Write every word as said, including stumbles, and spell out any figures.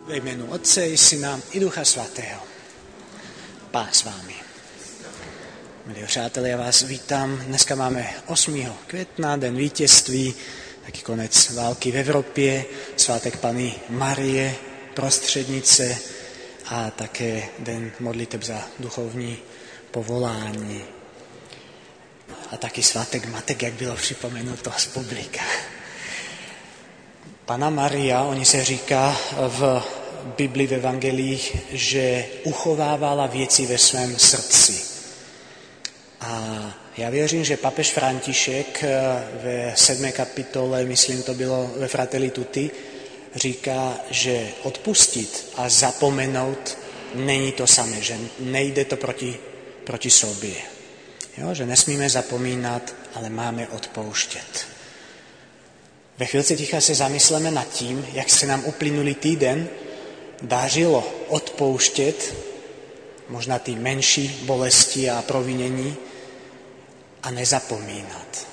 Ve jménu Otce i Syna i Ducha Svatého. Pán s vámi. Milí přátelé, já vás vítám. Dneska máme osmého května, den vítězství, taký konec války v Evropě, svátek Panny Marie, prostřednice a také den modliteb za duchovní povolání. A taky svátek matek, jak bylo připomenuto z publika. Panna Maria, oni se říká v Biblii v evangelích, že uchovávala věci ve svém srdci. A já věřím, že papež František ve sedmé kapitole, myslím to bylo ve Fratelli Tutti, říká, že odpustit a zapomenout není to samé, že nejde to proti, proti sobě. Jo, že nesmíme zapomínat, ale máme odpouštět. Ve chvíli ticha se zamysleme nad tím, jak se nám uplynulý týden dařilo odpouštět možná ty menší bolesti a provinění a nezapomínat.